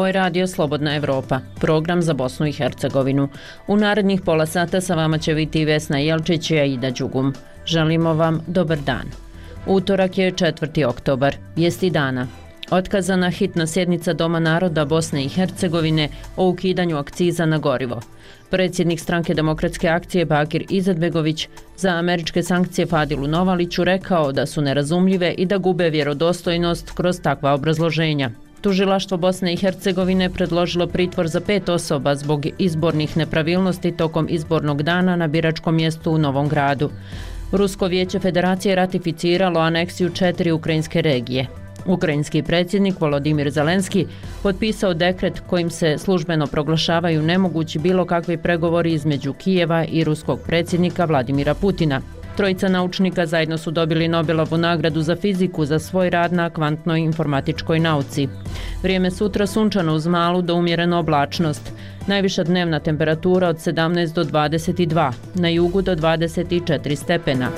Ovo je radio Slobodna Evropa, program za Bosnu i Hercegovinu. U narednih pola sata sa vama će biti Vesna Jelčić i Aida Đugum. Želimo vam dobar dan. Utorak je 4. oktobar, vijesti dana. Otkazana hitna sjednica Doma naroda Bosne i Hercegovine o ukidanju akciza na gorivo. Predsjednik Stranke demokratske akcije Bakir Izetbegović za američke sankcije Fadilu Novaliću rekao da su nerazumljive i da gube vjerodostojnost kroz takva obrazloženja. Tužilaštvo Bosne i Hercegovine predložilo pritvor za 5 osoba zbog izbornih nepravilnosti tokom izbornog dana na biračkom mjestu u Novom Gradu. Rusko vijeće federacije ratificiralo aneksiju 4 ukrajinske regije. Ukrajinski predsjednik Volodimir Zelenski potpisao dekret kojim se službeno proglašavaju nemogući bilo kakvi pregovori između Kijeva i ruskog predsjednika Vladimira Putina. Trojica naučnika zajedno su dobili Nobelovu nagradu za fiziku za svoj rad na kvantnoj informatičkoj nauci. Vrijeme sutra sunčano uz malu do umjerenu oblačnost. Najviša dnevna temperatura od 17 do 22, na jugu do 24 stepena.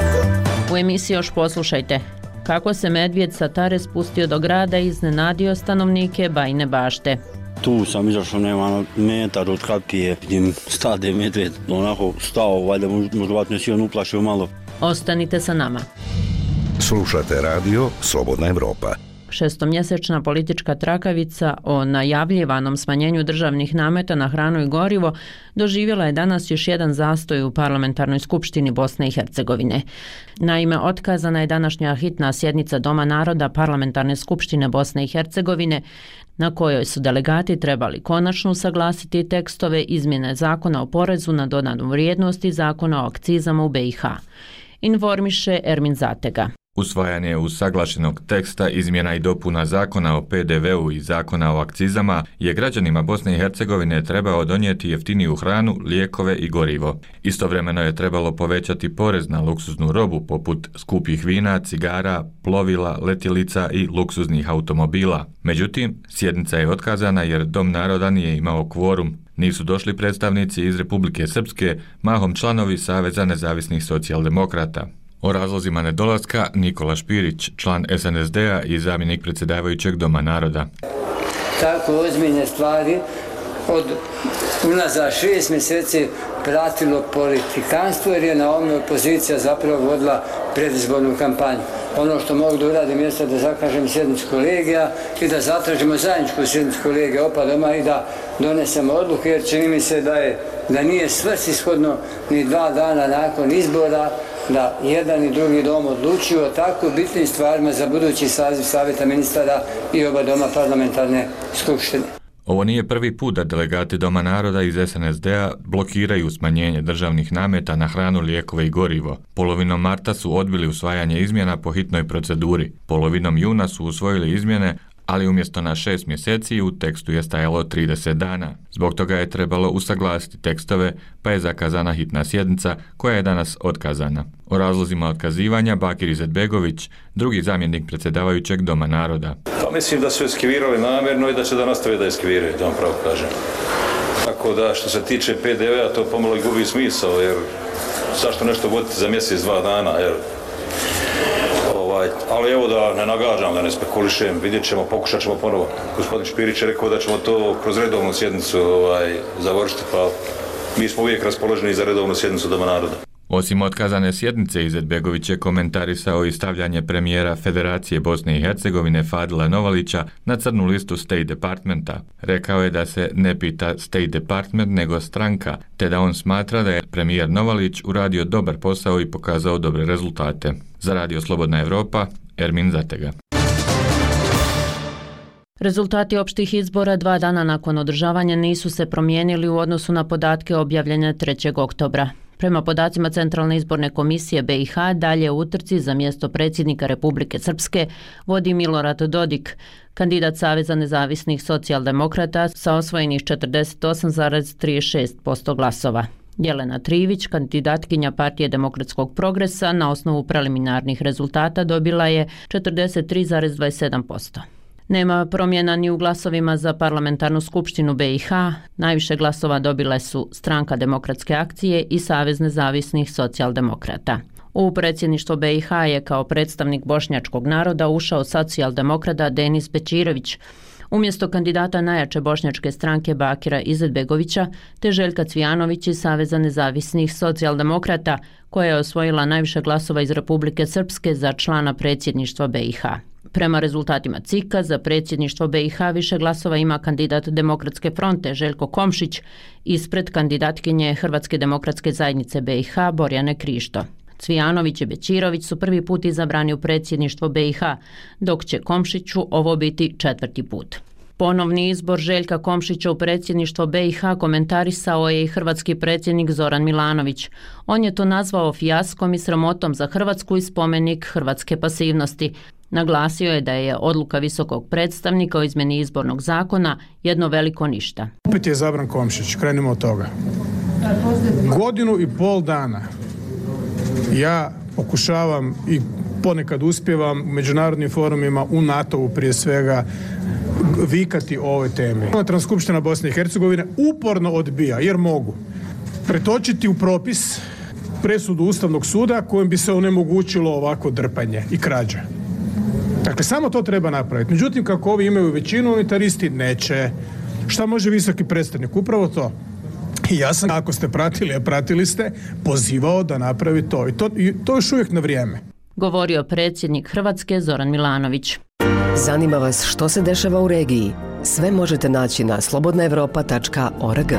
U emisiji još poslušajte kako se medvjed sa Tare spustio do grada i iznenadio stanovnike Bajine Bašte. Tu sam izašao, nema metar od kapije, vidim stade medvjed, onako stao, valjda možda si on uplašio malo. Ostanite sa nama. Slušate radio Slobodna Evropa. Šestomjesečna politička trakavica o najavljivanom smanjenju državnih nameta na hranu i gorivo doživjela je danas još jedan zastoj u Parlamentarnoj skupštini Bosne i Hercegovine. Naime, otkazana je današnja hitna sjednica Doma naroda Parlamentarne skupštine Bosne i Hercegovine, na kojoj su delegati trebali konačno usaglasiti tekstove izmjene zakona o porezu na dodanu vrijednost i zakona o akcizama u BiH. Informiše Ermin Zatega. Usvajanje usaglašenog teksta izmjena i dopuna zakona o PDV-u i zakona o akcizama je građanima Bosne i Hercegovine trebao donijeti jeftiniju hranu, lijekove i gorivo. Istovremeno je trebalo povećati porez na luksuznu robu poput skupih vina, cigara, plovila, letjelica i luksuznih automobila. Međutim, sjednica je otkazana jer Dom naroda nije imao kvorum. Nisu došli predstavnici iz Republike Srpske, mahom članovi Saveza nezavisnih socijaldemokrata. O razlozima nedolaska Nikola Špirić, član SNSD-a i zamjenik predsjedavajućeg Doma naroda. Tako ozbiljne stvari od unazad 6 mjeseci pratilo politikanstvo jer je na ovome opozicija zapravo vodila predizbornu kampanju. Ono što mogu da uradim jeste da zakažem sjednicu kolegija i da zatražimo zajedničku sjednicu kolegija opa doma i da donesemo odluke jer čini mi se da nije svrsishodno ni 2 dana nakon izbora da jedan i drugi dom odlučuju o tako bitnim stvarima za budući saziv Savjeta ministara i oba doma parlamentarne skupštine. Ovo nije prvi put da delegati Doma naroda iz SNSD-a blokiraju smanjenje državnih nameta na hranu, lijekove i gorivo. Polovinom marta su odbili usvajanje izmjena po hitnoj proceduri. Polovinom juna su usvojili izmjene, ali umjesto na 6 mjeseci u tekstu je stajalo 30 dana. Zbog toga je trebalo usaglasiti tekstove, pa je zakazana hitna sjednica koja je danas otkazana. O razlozima otkazivanja Bakir Izetbegović, drugi zamjenik predsjedavajućeg Doma naroda. Pa mislim da su eskivirali namjerno i da će da nastave da eskiviraju, da vam pravo kažem. Tako da što se tiče PDV-a to pomalo i gubi smisao, jer zašto nešto voditi za mjesec, 2 dana, jer ali evo da ne nagađam, da ne spekulišem, vidjet ćemo, pokušat ćemo ponovo. Gospodin Špirić je rekao da ćemo to kroz redovnu sjednicu završiti, pa mi smo uvijek raspoloženi za redovnu sjednicu Doma naroda. Osim otkazane sjednice, Izetbegović je komentarisao i stavljanje premijera Federacije Bosne i Hercegovine Fadila Novalića na crnu listu State Departmenta. Rekao je da se ne pita State Department nego stranka, te da on smatra da je premijer Novalić uradio dobar posao i pokazao dobre rezultate. Za Radio Slobodna Evropa, Ermin Zatega. Rezultati opštih izbora 2 dana nakon održavanja nisu se promijenili u odnosu na podatke objavljene 3. oktobra. Prema podacima Centralne izborne komisije BiH, dalje u utrci za mjesto predsjednika Republike Srpske vodi Milorad Dodik, kandidat Saveza nezavisnih socijaldemokrata sa osvojenih 48,36% glasova. Jelena Trivić, kandidatkinja Partije demokratskog progresa, na osnovu preliminarnih rezultata dobila je 43,27%. Nema promjena ni u glasovima za parlamentarnu skupštinu BiH. Najviše glasova dobile su Stranka demokratske akcije i Savez nezavisnih socijaldemokrata. U predsjedništvo BiH je kao predstavnik bošnjačkog naroda ušao socijaldemokrata Denis Bećirović. Umjesto kandidata najjače bošnjačke stranke Bakira Izetbegovića te Željka Cvijanović iz Saveza nezavisnih socijaldemokrata, koja je osvojila najviše glasova iz Republike Srpske za člana predsjedništva BiH. Prema rezultatima CIK-a za predsjedništvo BiH više glasova ima kandidat Demokratske fronte Željko Komšić ispred kandidatkinje Hrvatske demokratske zajednice BiH Borjane Krišto. Cvijanović i Bećirović su prvi put izabrani u predsjedništvo BiH, dok će Komšiću ovo biti 4. put. Ponovni izbor Željka Komšića u predsjedništvo BiH komentarisao je i hrvatski predsjednik Zoran Milanović. On je to nazvao fijaskom i sramotom za Hrvatsku i spomenik hrvatske pasivnosti. Naglasio je da je odluka visokog predstavnika o izmjeni izbornog zakona jedno veliko ništa. Opet je izabran Komšić, krenimo od toga. 1,5 godina ja pokušavam i ponekad uspijevam u međunarodnim forumima u NATO-u prije svega vikati o ovoj temi. Transskupština Bosne i Hercegovine uporno odbija, jer mogu pretočiti u propis presudu Ustavnog suda kojim bi se onemogućilo ovako drpanje i krađa. Dakle, samo to treba napraviti. Međutim, kako ovi imaju većinu, unitaristi neće. Šta može visoki predstavnik? Upravo to. I ja sam, ako ste pratili, a pratili ste, pozivao da napravi to. I to još uvijek na vrijeme. Govorio predsjednik Hrvatske Zoran Milanović. Zanima vas što se dešava u regiji? Sve možete naći na slobodnaevropa.org.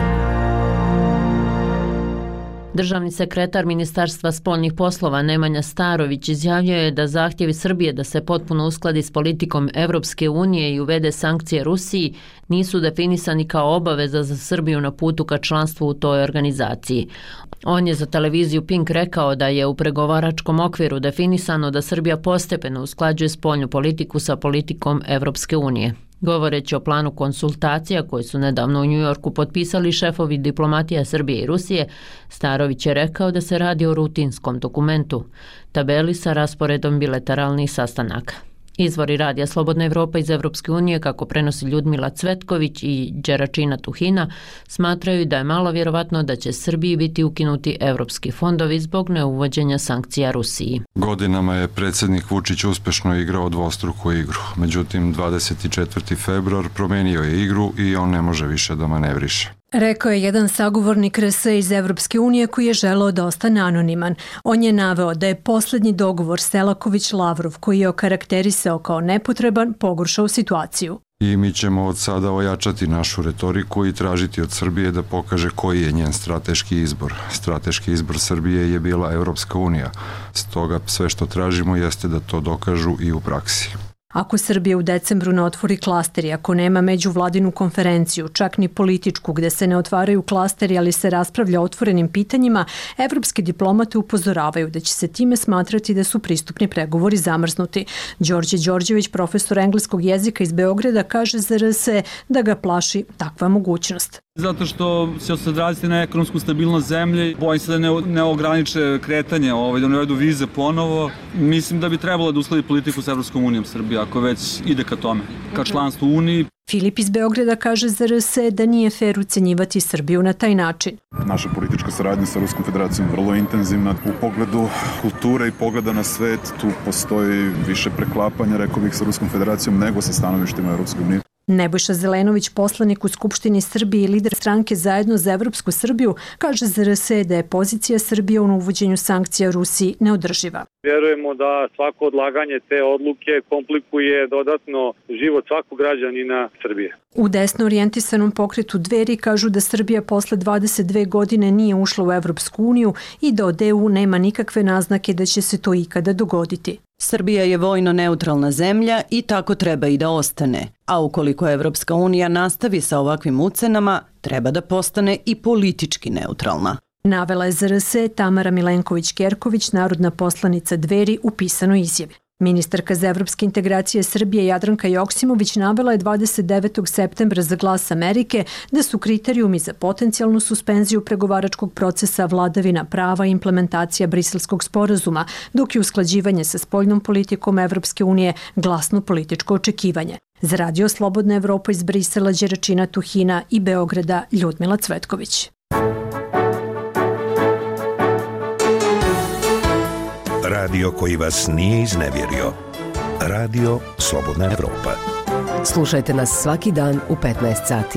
Državni sekretar Ministarstva spoljnih poslova Nemanja Starović izjavio je da zahtjevi Srbije da se potpuno uskladi s politikom Europske unije i uvede sankcije Rusiji nisu definisani kao obaveza za Srbiju na putu ka članstvu u toj organizaciji. On je za televiziju Pink rekao da je u pregovaračkom okviru definisano da Srbija postepeno usklađuje spoljnu politiku sa politikom Europske unije. Govoreći o planu konsultacija koji su nedavno u Njujorku potpisali šefovi diplomatija Srbije i Rusije, Starović je rekao da se radi o rutinskom dokumentu, tabeli sa rasporedom bilateralnih sastanaka. Izvori Radija Slobodna Evropa iz Evropske unije, kako prenosi Ljudmila Cvetković i Đeračina Tuhina, smatraju da je malo vjerovatno da će Srbiji biti ukinuti evropski fondovi zbog neuvođenja sankcija Rusiji. Godinama je predsjednik Vučić uspješno igrao dvostruku igru. Međutim, 24. februar promenio je igru i on ne može više da manevriše. Rekao je jedan sagovornik RS iz Evropske unije koji je želeo da ostane anoniman. On je naveo da je posljednji dogovor Selaković-Lavrov, koji je okarakterisao kao nepotreban, pogoršao situaciju. I mi ćemo od sada ojačati našu retoriku i tražiti od Srbije da pokaže koji je njen strateški izbor. Strateški izbor Srbije je bila Evropska unija. Stoga sve što tražimo jeste da to dokažu i u praksi. Ako Srbija u decembru ne otvori klasteri, ako nema međuvladinu konferenciju, čak ni političku gdje se ne otvaraju klasteri, ali se raspravlja o otvorenim pitanjima, evropski diplomate upozoravaju da će se time smatrati da su pristupni pregovori zamrznuti. Đorđe Đorđević, profesor engleskog jezika iz Beograda, kaže za RS da ga plaši takva mogućnost. Zato što će se odraziti na ekonomsku stabilnost zemlje, bojim se da ne ograniče kretanje, da ne uvedu vize ponovo. Mislim da bi trebalo da usledi politiku s Evropskom unijom Srbije, ako već ide ka tome, ka članstvu u Uniji. Filip iz Beograda kaže za RS da nije fer ucenjivati Srbiju na taj način. Naša politička saradnja sa Ruskom federacijom je vrlo intenzivna. U pogledu kulture i pogleda na svet tu postoji više preklapanja, rekao bih, sa Ruskom federacijom nego sa stanovištima Evropske unije. Nebojša Zelenović, poslanik u Skupštini Srbije i lider stranke Zajedno za Evropsku Srbiju, kaže za RS da je pozicija Srbije u uvođenju sankcija Rusiji neodrživa. Vjerujemo da svako odlaganje te odluke komplikuje dodatno život svakog građanina Srbije. U desno orijentisanom pokretu Dveri kažu da Srbija posle 22 godine nije ušla u Evropsku uniju i da od EU nema nikakve naznake da će se to ikada dogoditi. Srbija je vojno neutralna zemlja i tako treba i da ostane. A ukoliko Evropska unija nastavi sa ovakvim ucenama, treba da postane i politički neutralna. Navela je za RS Tamara Milenković-Kerković, narodna poslanica Dveri, u pisanoj izjavi. Ministarka za evropske integracije Srbije Jadranka Joksimović navela je 29. septembra za Glas Amerike da su kriterijumi za potencijalnu suspenziju pregovaračkog procesa vladavina prava i implementacija Briselskog sporazuma, dok je usklađivanje sa spoljnom politikom Evropske unije glasno političko očekivanje. Za Radio Slobodna Evropa iz Brisela, Đeračina Tuhina i Beograda, Ljudmila Cvetković. Radio koji vas nije iznevjerio. Radio Slobodna Evropa. Slušajte nas svaki dan u 15 sati.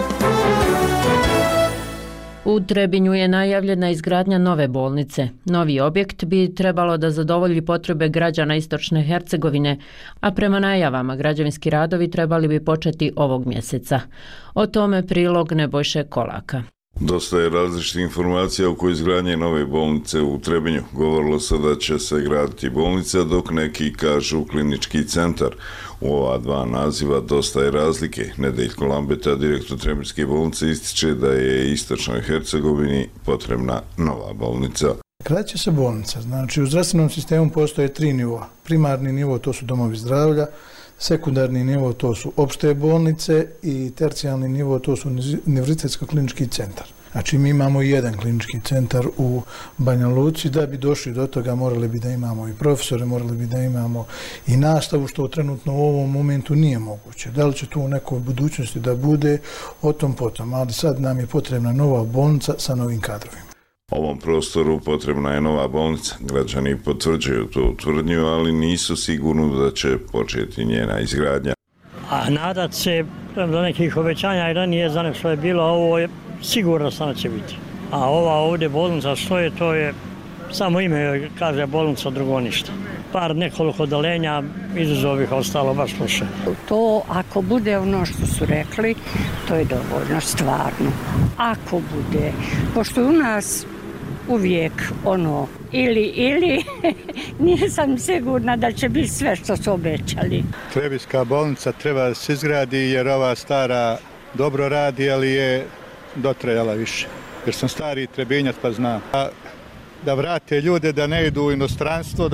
U Trebinju je najavljena izgradnja nove bolnice. Novi objekt bi trebalo da zadovolji potrebe građana Istočne Hercegovine, a prema najavama građevinski radovi trebali bi početi ovog mjeseca. O tome prilog Nebojše Kolaka. Dosta je različitih informacija oko izgradnje nove bolnice u Trebinju. Govorilo se da će se graditi bolnica, dok neki kažu klinički centar. U ova dva naziva dosta je razlike. Nedeljko Lambeta, direktor Trebinjske bolnice, ističe da je Istočnoj Hercegovini potrebna nova bolnica. Gradit će se bolnica. Znači, u zdravstvenom sistemu postoje 3 nivoa. Primarni nivo, to su domovi zdravlja, sekundarni nivo, to su opšte bolnice i tercijalni nivo, to su univerzitetsko-klinički centar. Znači, mi imamo jedan klinički centar u Banja Luci. Da bi došli do toga morali bi da imamo i profesore, morali bi da imamo i nastavu, što trenutno u ovom momentu nije moguće. Da li će tu u nekoj budućnosti da bude, o tom potom, ali sad nam je potrebna nova bolnica sa novim kadrovima. Ovom prostoru potrebna je nova bolnica. Građani potvrđuju tu tvrdnju, ali nisu sigurni da će početi njena izgradnja. A nadat se do nekih obećanja i ranije za nešto je bilo, ovo je sigurno samo će biti. A ova ovdje bolnica što je, to je samo ime, kaže bolnica, drugo ništa. Nekoliko odalenja, izuzov ih ostalo baš loše. To ako bude ono što su rekli, to je dovoljno, stvarno. Ako bude, pošto u nas uvijek ono ili nisam sigurna da će biti sve što su obećali. Trebinjska bolnica treba da se izgradi jer ova stara dobro radi, ali je dotrajala više. Jer sam stari Trebinjac pa znam. Da vrate ljude, da ne idu u inostranstvo,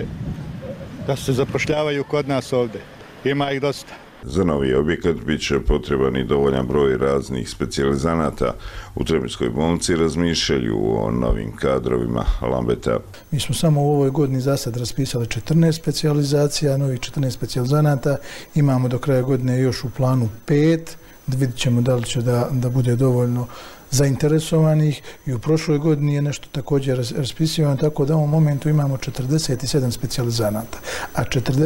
da se zapošljavaju kod nas ovdje. Ima ih dosta. Za novi objekat bit će potreban i dovoljan broj raznih specijalizanata. U Trebinjskoj bolnici razmišljaju o novim kadrovima Lambeta. Mi smo samo u ovoj godini za sad raspisali 14 specijalizacija, novih 14 specijalizanata. Imamo do kraja godine još u planu 5. Vidjet ćemo da li će da bude dovoljno zainteresovanih i u prošloj godini je nešto također raspisivano, tako da u ovom momentu imamo 47 specijalizanata, a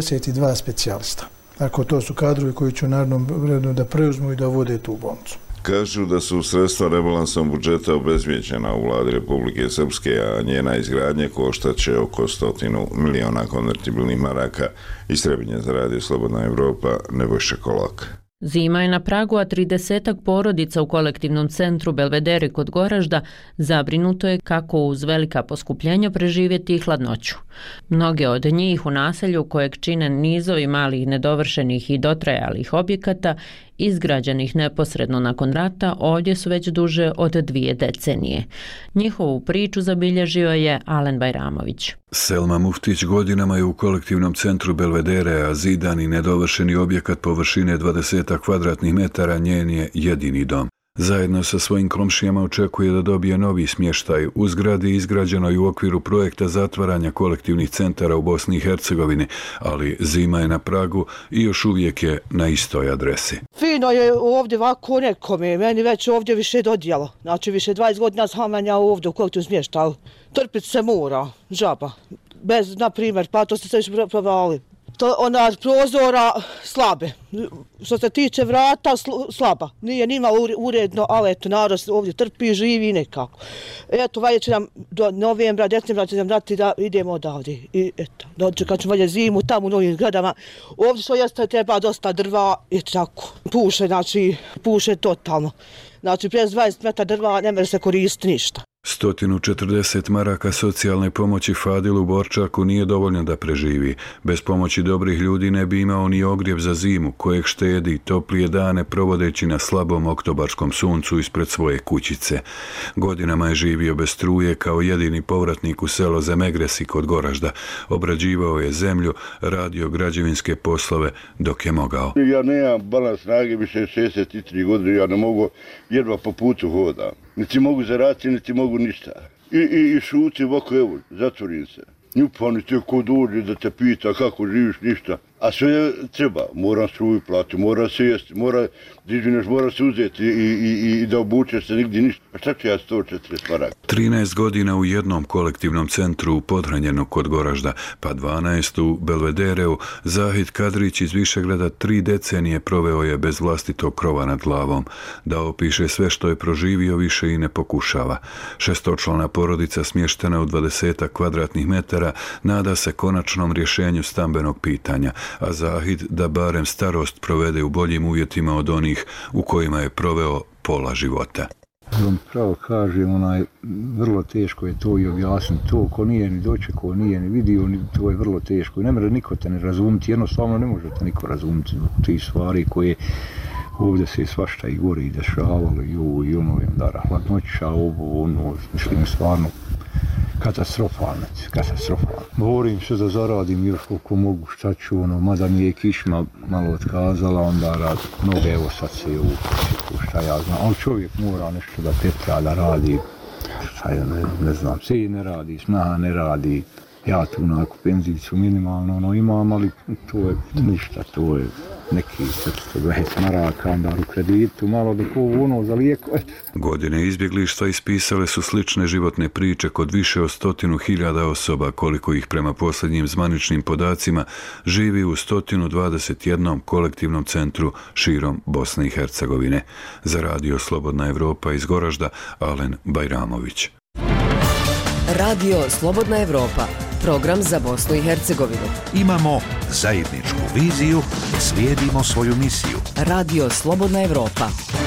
42 specijalista. Tako to su kadrovi koji će u narednom vremenu da preuzmu i da vode tu bolnicu. Kažu da su sredstva rebalansom budžeta obezvijeđena u vladi Republike Srpske, a njena izgradnja koštaće oko 100 miliona konvertibilnih maraka. Iz Trebinja za Radio Slobodna Evropa, Nebojša Kolak. Zima je na pragu, a 30 porodica u kolektivnom centru Belvedere kod Goražda zabrinuto je kako uz velika poskupljenja preživjeti hladnoću. Mnoge od njih u naselju kojeg čine nizovi malih nedovršenih i dotrajalih objekata izgrađenih neposredno nakon rata ovdje su već duže od 2 decenije. Njihovu priču zabilježio je Alen Bajramović. Selma Muftić godinama je u kolektivnom centru Belvedere, a zidan i nedovršeni objekat površine 20 kvadratnih metara njen je jedini dom. Zajedno sa svojim komšijama očekuje da dobije novi smještaj u zgradi izgrađenoj u okviru projekta zatvaranja kolektivnih centara u Bosni i Hercegovini, ali zima je na pragu i još uvijek je na istoj adresi. Fino je ovdje ovako nekome, meni već ovdje više dodijelo. Znači više 20 godina samanja ovdje u kolektivnom smještaju. Trpiti se mora, žaba. Bez, na primjer, pa to ste se još provali. Ona prozora slabe. Što se tiče vrata, slaba. Nije nima uredno, ali eto, narod ovdje trpi, živi nekako. Eto, valje će nam do novembra, decembra će nam dati da idemo odavde. I eto, dočekat ćemo valje zimu tamo u novim zgradama. Ovdje što jeste treba dosta drva i tako. Puše totalno. Znači, prez 20 metara drva ne može se koristiti ništa. 140 maraka socijalne pomoći Fadilu Borčaku nije dovoljno da preživi. Bez pomoći dobrih ljudi ne bi imao ni ogrjev za zimu, kojeg štedi toplije dane provodeći na slabom oktobarskom suncu ispred svoje kućice. Godinama je živio bez struje kao jedini povratnik u selo Zemegresi kod Goražda. Obrađivao je zemlju, radio građevinske poslove dok je mogao. Ja nemam balans snage, više 63 godine, ja ne mogu, jedva po putu hodam. Niti mogu zaraditi, niti mogu ništa. I šutim ovako, evo, zatvorim se. Njupani te ko dođe da te pita kako živiš, ništa. a sve treba, moram struju plati, mora se jesti, mora se uzeti i da obučeš se nigdje ništa. A šta ću ja 140 maraka? 13 godina u jednom kolektivnom centru u Podhranjenu kod Goražda, pa 12 u Belvedereu, Zahid Kadrić iz Višegrada 3 decenije proveo je bez vlastitog krova nad glavom. Da opiše sve što je proživio više i ne pokušava. 6-člana porodica smještena u 20 kvadratnih metara nada se konačnom rješenju stambenog pitanja, a Zahid da barem starost provede u boljim uvjetima od onih u kojima je proveo pola života. Pravo kažem, vrlo teško je to i objasniti. To ko nije ni dočekao, nije ni vidio, to je vrlo teško. Ne može niko te ne razumiti, jednostavno ne može te niko razumiti zbog tih stvari koje ovdje se svašta i gore i dešavalo i ovo i ono, da hladnoća, ovo, ono, mislim, stvarno katastrofalno. Borim se da zaradim još koliko mogu, šta ću, mada mi je kišma malo otkazala, onda rad noge, evo sad se je upućiku, šta ja znam, ali čovjek mora nešto da petlja, da radi, šta ja ne znam, sin ne radi, snaha ne radi, ja tu onako penzijicu minimalno imam, ali to je ništa, to je neki 420 maraka, onda u kreditu, malo da ko za lijekove. Godine izbjeglištva ispisale su slične životne priče kod više od 100.000 osoba, koliko ih prema posljednjim zvaničnim podacima živi u 121 kolektivnom centru širom Bosne i Hercegovine. Za Radio Slobodna Evropa iz Goražda, Alen Bajramović. Radio Slobodna Evropa, program za Bosnu i Hercegovinu. Imamo zajedničku viziju, slijedimo svoju misiju. Radio Slobodna Evropa.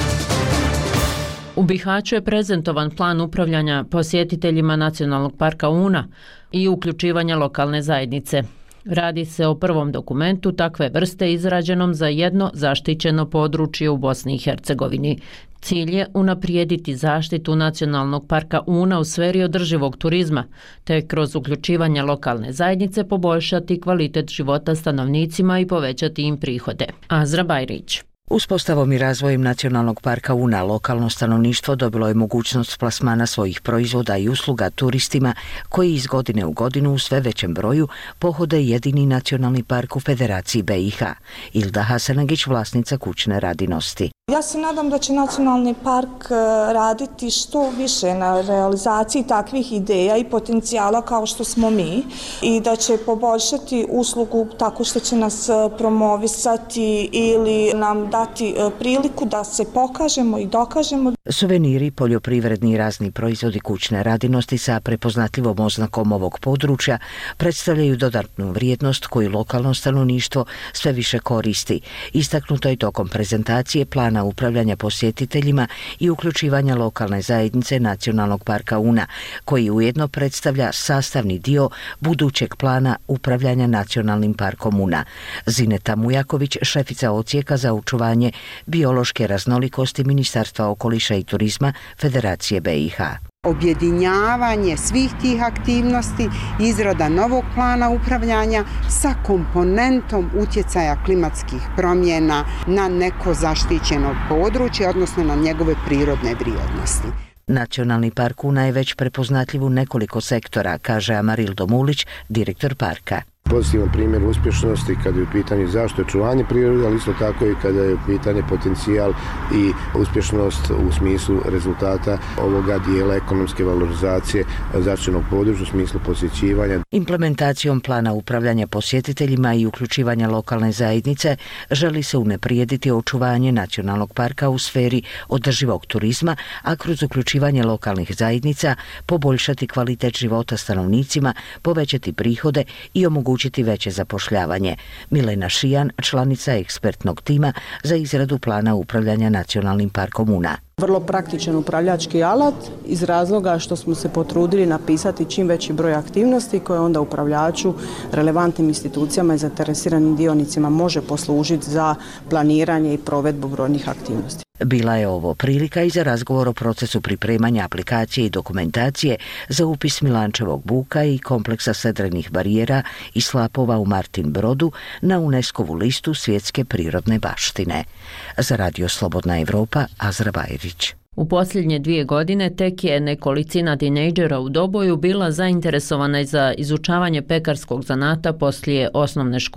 U Bihaću je prezentovan plan upravljanja posjetiteljima Nacionalnog parka Una i uključivanja lokalne zajednice. Radi se o prvom dokumentu takve vrste izrađenom za jedno zaštićeno područje u Bosni i Hercegovini. Cilj je unaprijediti zaštitu Nacionalnog parka Una u sferi održivog turizma, te kroz uključivanje lokalne zajednice poboljšati kvalitet života stanovnicima i povećati im prihode. Azra Bajrić. Uspostavom i razvojem Nacionalnog parka Una lokalno stanovništvo dobilo je mogućnost plasmana svojih proizvoda i usluga turistima koji iz godine u godinu u sve većem broju pohode jedini nacionalni park u Federaciji BiH. Ilda Hasanagić, vlasnica kućne radinosti. Ja se nadam da će Nacionalni park raditi što više na realizaciji takvih ideja i potencijala kao što smo mi i da će poboljšati uslugu tako što će nas promovisati ili nam dati priliku da se pokažemo i dokažemo. Suveniri, poljoprivredni i razni proizvodi kućne radinosti sa prepoznatljivom oznakom ovog područja predstavljaju dodatnu vrijednost koju lokalno stanovništvo sve više koristi. Istaknuto je tokom prezentacije plana upravljanja posjetiteljima i uključivanja lokalne zajednice Nacionalnog parka Una, koji ujedno predstavlja sastavni dio budućeg plana upravljanja Nacionalnim parkom Una. Zineta Mujaković, šefica odsjeka za očuvanje biološke raznolikosti Ministarstva okoliša i turizma Federacije BiH. Objedinjavanje svih tih aktivnosti, izrada novog plana upravljanja sa komponentom utjecaja klimatskih promjena na neko zaštićeno područje, odnosno na njegove prirodne vrijednosti. Nacionalni park Una je već prepoznatljiv u nekoliko sektora, kaže Amarildo Mulić, direktor parka. Pozitivan primjer uspješnosti kada je u pitanju zaštite očuvanje prirode, ali isto tako i kada je u pitanju potencijal i uspješnost u smislu rezultata ovoga dijela ekonomske valorizacije zaštićenog područja u smislu posjećivanja. Implementacijom plana upravljanja posjetiteljima i uključivanja lokalne zajednice želi se unaprijediti očuvanje Nacionalnog parka u sferi održivog turizma, a kroz uključivanje lokalnih zajednica poboljšati kvalitet života stanovnicima, povećati prihode i omogućiti veće zapošljavanje. Milena Šijan, članica ekspertnog tima za izradu plana upravljanja Nacionalnim parkom Una. Vrlo praktičan upravljački alat iz razloga što smo se potrudili napisati čim veći broj aktivnosti koje onda upravljaču, relevantnim institucijama i zainteresiranim dionicima može poslužiti za planiranje i provedbu brojnih aktivnosti. Bila je ovo prilika i za razgovor o procesu pripremanja aplikacije i dokumentacije za upis Milančevog buka i kompleksa sedrenih barijera i slapova u Martin Brodu na UNESCO-vu listu svjetske prirodne baštine. Za Radio Slobodna Evropa, Azra Bajrić. U posljednje 2 godine tek je nekolicina tinejdžera u Doboju bila zainteresovana za izučavanje pekarskog zanata poslije osnovne škole.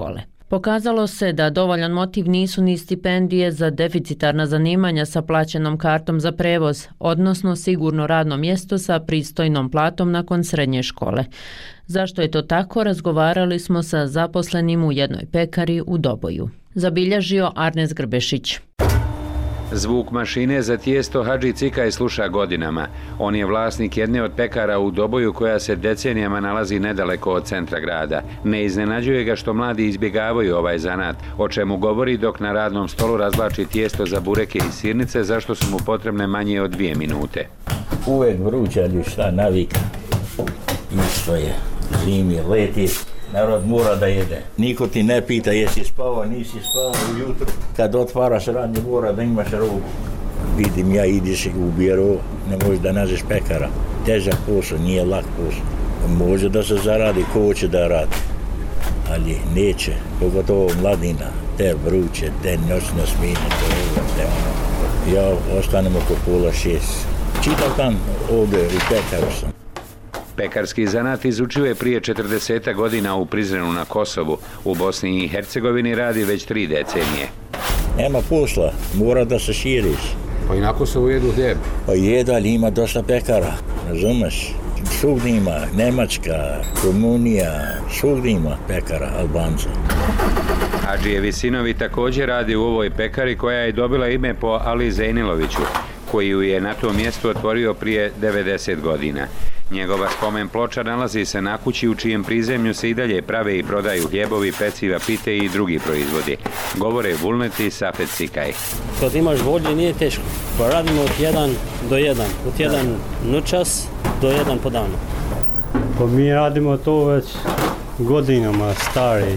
Pokazalo se da dovoljan motiv nisu ni stipendije za deficitarna zanimanja sa plaćenom kartom za prevoz, odnosno sigurno radno mjesto sa pristojnom platom nakon srednje škole. Zašto je to tako, razgovarali smo sa zaposlenim u jednoj pekari u Doboju. Zabilježio Arnes Grbešić. Zvuk mašine za tijesto Hadži Cikaj sluša godinama. On je vlasnik jedne od pekara u Doboju koja se decenijama nalazi nedaleko od centra grada. Ne iznenađuje ga što mladi izbjegavaju ovaj zanat, o čemu govori dok na radnom stolu razvlači tijesto za bureke i sirnice, zašto su mu potrebne manje od 2 minute. Uvijek vruće, ali šta, navika. Isto je, zimi, leti. Narod mora da jede. Niko ti ne pita jesi spavao, nisi spavao ujutro. Kad otvaraš radnje mora da imaš robu. Vidim ja, ideš u biro, ne možeš da nađeš pekara. Težak posao, nije lak posao. Može da se zaradi, ko hoće da radi. Ali neće, pogotovo mladina, te vruće, te noćne smjene, te ono. Ja ostanem oko 5:30. Čitav dan ovdje u pekaru sam. Pekarski zanat izučio je prije 40 godina u Prizrenu na Kosovu. U Bosni i Hercegovini radi već 3 decenije. Nema posla, mora da se širiš. Pa i na Kosovu jedu hljeb. Pa jedu, ali ima dosta pekara, razumeš? Svugdje ima, Nemačka, Rumunija, svugdje ima pekara, Albanca. Hadžijevi sinovi također radi u ovoj pekari koja je dobila ime po Ali Zejniloviću, koji ju je na tom mjestu otvorio prije 90 godina. Njegova spomen ploča nalazi se na kući u čijem prizemlju se i dalje prave i prodaju hljebovi, peciva, pite i drugi proizvodi. Govore Vulnet i Safet Cikaj. Kad imaš volje nije teško. Pa radimo od 1 do 1. Od 1 noćas do 1 po danu. Pa mi radimo to već godinama, stari.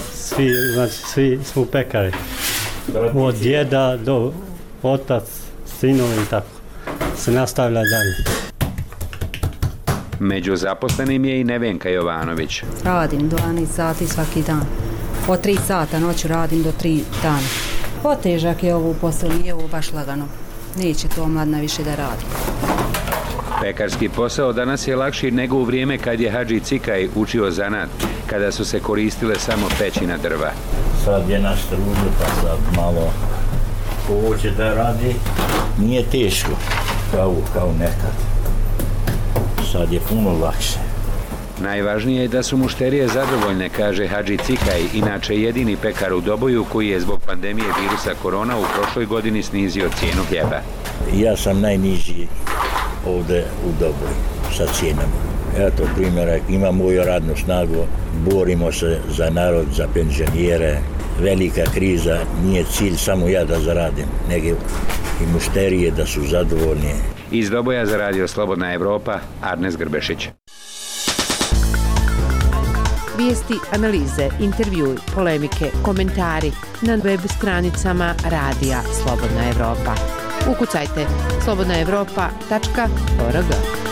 Svi smo pekari. Od djeda do otac, sinovi i tako. Se nastavlja dalje. Među zaposlenim je i Nevenka Jovanović. Radim 12 sati svaki dan. Od 3 sata noću radim do 3 dana. Otežak je ovo posao, nije ovo baš lagano. Neće to mladna više da radi. Pekarski posao danas je lakši nego u vrijeme kad je Hadži Cikaj učio zanat, kada su se koristile samo pećina drva. Sad je na struju, pa sad malo ko hoće da radi, nije teško kao nekad. Sad je puno lakše. Najvažnije je da su mušterije zadovoljne, kaže Hadži Cikaj, inače jedini pekar u Doboju koji je zbog pandemije virusa korona u prošloj godini snizio cijenu hljeba. Ja sam najniži ovdje u Doboju sa cijenama. Eto primjera, imam moju radnu snagu, borimo se za narod, za penzionere. Velika kriza, nije cilj samo ja da zaradim, nego i mušterije da su zadovoljni. Iz Doboja za radio Slobodna Evropa, Arnes Grbešić. Vijesti, analize, intervjui, polemike, komentari na web stranicama radija Slobodna Evropa. Ukucajte slobodnaevropa.org.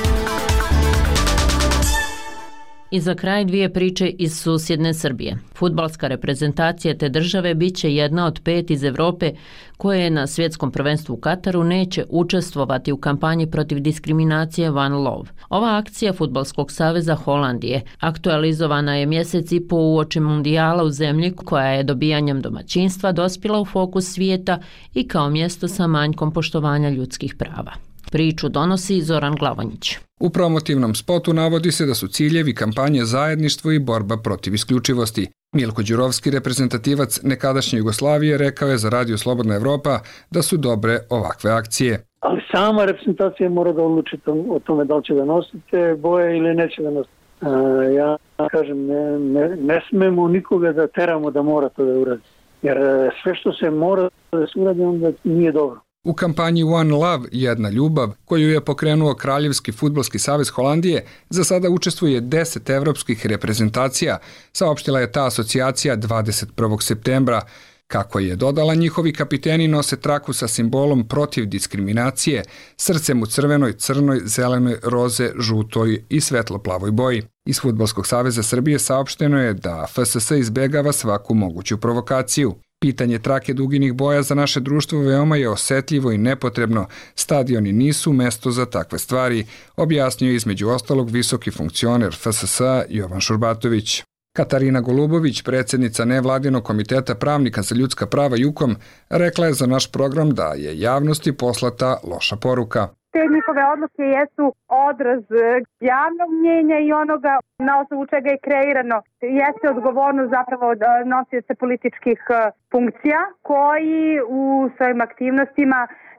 I za kraj 2 priče iz susjedne Srbije. Fudbalska reprezentacija te države bit će jedna od 5 iz Evrope koje na svjetskom prvenstvu u Kataru neće učestvovati u kampanji protiv diskriminacije One Love. Ova akcija Fudbalskog saveza Holandije aktualizovana je mjesec i po uoči mundijala u zemlji koja je dobijanjem domaćinstva dospjela u fokus svijeta i kao mjesto sa manjkom poštovanja ljudskih prava. Priču donosi Zoran Glavonjić. U promotivnom spotu navodi se da su ciljevi kampanje zajedništvo i borba protiv isključivosti. Milko Đurovski, reprezentativac nekadašnje Jugoslavije, rekao je za radio Slobodna Evropa da su dobre ovakve akcije. Ali sama reprezentacija mora da odluči o tome da li će da nosite boje ili neće da nosite. Ja kažem, ne smemo nikoga da teramo da mora to da uradi. Jer sve što se mora da se uradi, onda nije dobro. U kampanji One Love, jedna ljubav, koju je pokrenuo Kraljevski fudbalski savez Holandije, za sada učestvuje 10 evropskih reprezentacija, saopštila je ta asocijacija 21. septembra. Kako je dodala, njihovi kapiteni nose traku sa simbolom protiv diskriminacije, srcem u crvenoj, crnoj, zelenoj, roze, žutoj i svetlo-plavoj boji. Iz Fudbalskog saveza Srbije saopšteno je da FSS izbjegava svaku moguću provokaciju. Pitanje trake duginih boja za naše društvo veoma je osjetljivo i nepotrebno. Stadioni nisu mesto za takve stvari, objasnio između ostalog visoki funkcioner FSS Jovan Šurbatović. Katarina Golubović, predsjednica nevladinog komiteta pravnika za ljudska prava JUKOM, rekla je za naš program da je javnosti poslata loša poruka. Te njihove odluke jesu odraz javnog mnjenja i onoga na osnovu čega je kreirano. Jeste odgovornost zapravo nosioca političkih funkcija koji u svojim aktivnostima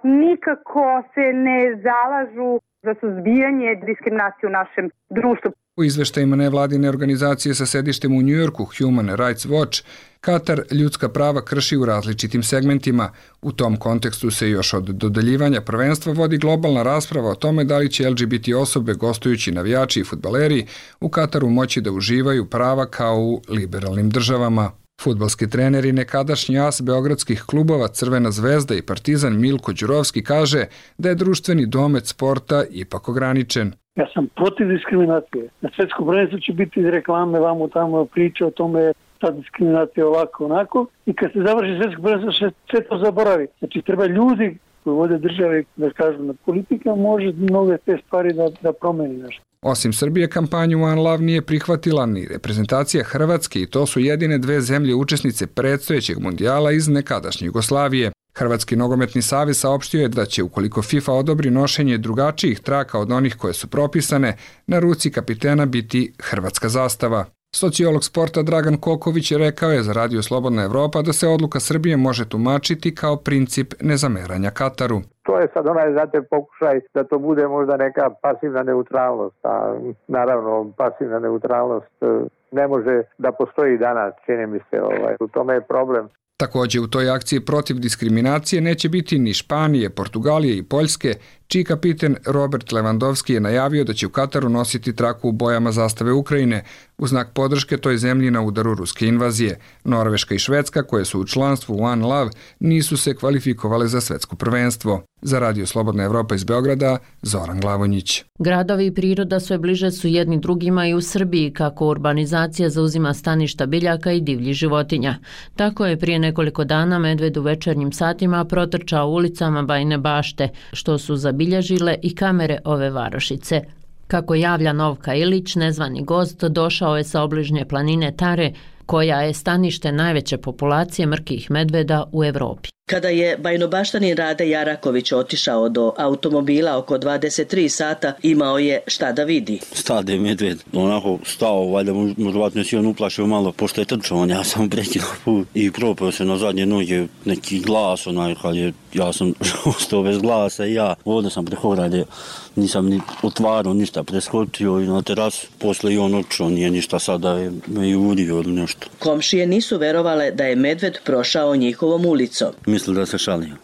nikako se ne zalažu za suzbijanje diskriminacije u našem društvu. U izveštajima nevladine organizacije sa sedištem u Njujorku, Human Rights Watch, Katar ljudska prava krši u različitim segmentima. U tom kontekstu se još od dodeljivanja prvenstva vodi globalna rasprava o tome da li će LGBT osobe, gostujući navijači i fudbaleri, u Kataru moći da uživaju prava kao u liberalnim državama. Fudbalski trener i nekadašnji as beogradskih klubova Crvena zvezda i Partizan Milko Đurovski kaže da je društveni domet sporta ipak ograničen. Ja sam protiv diskriminacije. Na svjetskom prvenstvu će biti reklame, vamo tamo priče o tome, ta diskriminacija ovako, onako. I kad se završi svjetsko prvenstvo, sve to zaboravi. Znači, treba ljudi koji vode države, da kažu, na politika može mnoge te stvari da promeni nešto. Osim Srbije, kampanju One Love nije prihvatila ni reprezentacija Hrvatske i to su jedine dve zemlje učesnice predstojećeg mundijala iz nekadašnje Jugoslavije. Hrvatski nogometni savez saopštio je da će, ukoliko FIFA odobri nošenje drugačijih traka od onih koje su propisane, na ruci kapitena biti hrvatska zastava. Sociolog sporta Dragan Koković rekao je za Radio Slobodna Evropa da se odluka Srbije može tumačiti kao princip nezameranja Kataru. To je sad znate, pokušaj da to bude možda neka pasivna neutralnost, a naravno pasivna neutralnost ne može da postoji danas, čini mi se, u tome je problem. Također u toj akciji protiv diskriminacije neće biti ni Španije, Portugalije i Poljske, čiji kapiten Robert Lewandowski je najavio da će u Kataru nositi traku u bojama zastave Ukrajine, u znak podrške toj zemlji na udaru ruske invazije. Norveška i Švedska, koje su u članstvu One Love, nisu se kvalifikovale za svetsko prvenstvo. Za Radio Slobodna Evropa iz Beograda, Zoran Glavonjić. Gradovi i priroda sve bliže su jedni drugima i u Srbiji, kako urbanizacija zauzima staništa biljaka i divljih životinja. Tako je prije nekoliko dana medved u večernjim satima protrčao ulicama Bajine Bašte, što su zabilježile i kamere ove varošice. Kako javlja Novka Ilić, nezvani gost došao je sa obližnje planine Tare, koja je stanište najveće populacije mrkih medveda u Evropi. Kada je bajnobaštanin Rade Jaraković otišao do automobila oko 23 sata, imao je šta da vidi. Stade medved, onako stao, valjda možda si on uplašio malo, pošto je trčao, ja sam prekinuo put i propao se na zadnje noge, neki glas, kad je, ja sam ostao bez glasa i ja ovdje sam prehodalje, nisam ni otvarao ništa, preskočio i na terasu, posle i on otišao, nije ništa sada me i udio ili nešto. Komšije nisu verovale da je medved prošao njihovom ulicom. Mislio da se šalio.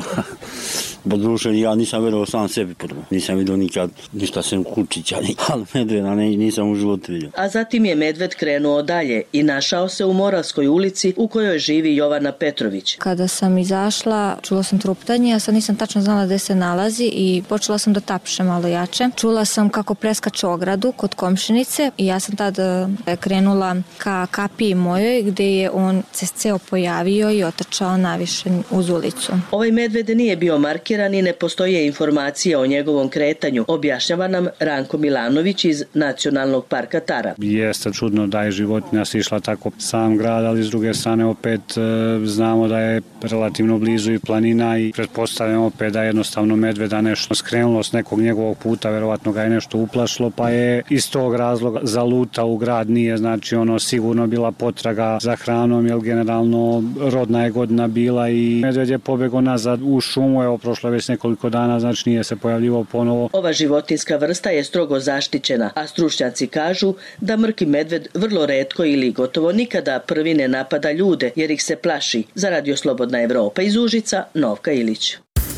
Bo duše, ja nisam verovao sam sebi prvo. Nisam vidio nikad ništa sem kučića, ali medveda nisam u životu vidio. A zatim je medved krenuo dalje i našao se u Moravskoj ulici u kojoj živi Jovana Petrović. Kada sam izašla, čula sam truptanje, a sad nisam tačno znala gde se nalazi i počela sam da tapšem malo jače. Čula sam kako preskače ogradu kod komšinice i ja sam tad krenula ka kapiji mojoj gde je on se ceo pojavio i otrčao naviše uz ulicu. Ovaj medved nije bio markiran i ne postoje informacije o njegovom kretanju, objašnjava nam Ranko Milanović iz Nacionalnog parka Tara. Jeste čudno da je životinja sišla tako sam grad, ali s druge strane opet znamo da je relativno blizu i planina i pretpostavljamo opet da je jednostavno medveda nešto skrenulo s nekog njegovog puta, verovatno ga je nešto uplašilo, pa je iz tog razloga zalutao u grad, nije znači sigurno bila potraga za hranom, jer generalno rodna je godina bila i medved je pobegao nazad u šumu, evo prošlo je već nekoliko dana, znači nije se pojavljivao ponovo. Ova životinska vrsta je strogo zaštićena, a stručnjaci kažu da mrki medved vrlo retko ili gotovo nikada prvi ne napada ljude jer ih se plaši. Za Radio Slobodna Evropa iz Užica, Novka Ilić.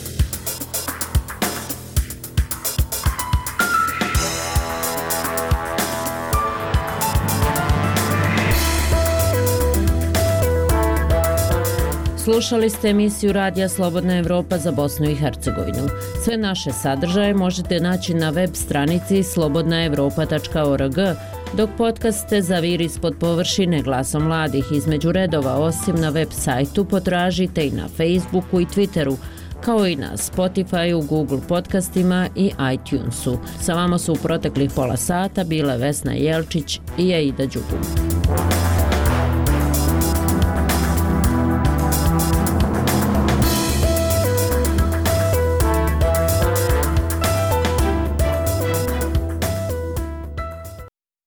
Slušali ste emisiju Radija Slobodna Evropa za Bosnu i Hercegovinu. Sve naše sadržaje možete naći na web stranici slobodnaevropa.org, dok podcaste Zaviri ispod površine glasom mladih između redova, osim na web sajtu, potražite i na Facebooku i Twitteru, kao i na Spotifyu, Google podcastima i iTunesu. Sa vama su u proteklih pola sata bile Vesna Jelčić i Aida Đugum.